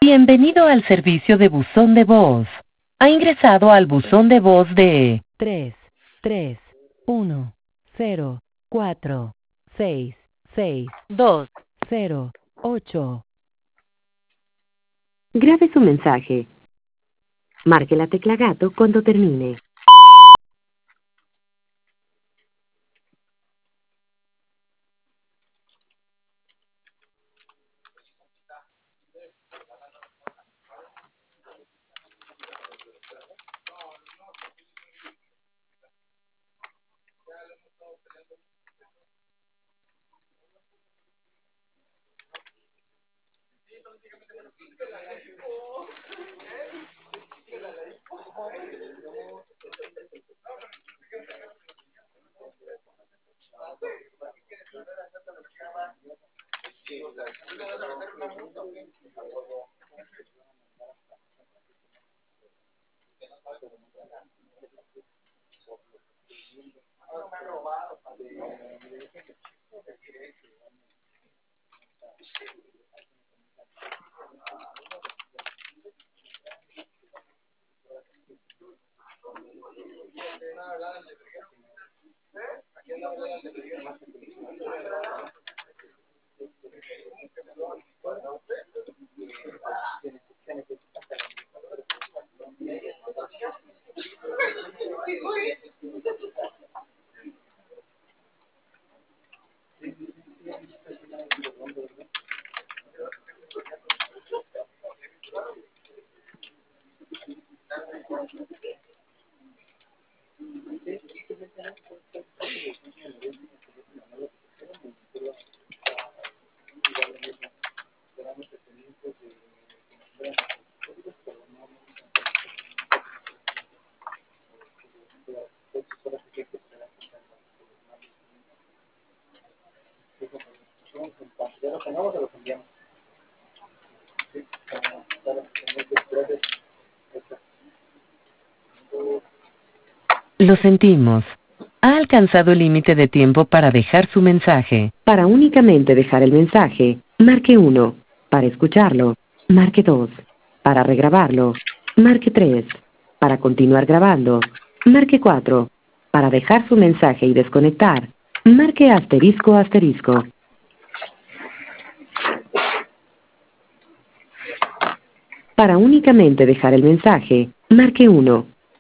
Bienvenido al servicio de buzón de voz. Ha ingresado al buzón de voz de 33104660208. Grabe su mensaje. Marque la tecla gato cuando termine. Lo sentimos. Ha alcanzado el límite de tiempo para dejar su mensaje. Para únicamente dejar el mensaje, marque 1. Para escucharlo, marque 2. Para regrabarlo, marque 3. Para continuar grabando, marque 4. Para dejar su mensaje y desconectar, marque asterisco asterisco. Para únicamente dejar el mensaje, marque 1.